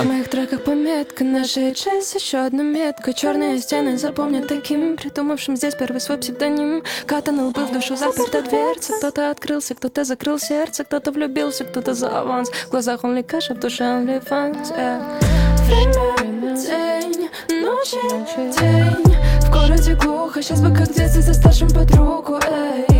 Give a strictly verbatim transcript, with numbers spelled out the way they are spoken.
В моих треках пометка, наша часть еще одна метка. Черные стены запомнят таким, придумавшим здесь первый свой псевдоним. Катаны лбы, в душу заперта дверца. Кто-то открылся, кто-то закрыл сердце, кто-то влюбился, кто-то за аванс. В глазах only кэш, а в душе only фанс. Время, день, ночи, день. В городе глухо, сейчас бы как дети за старшим под руку, эй.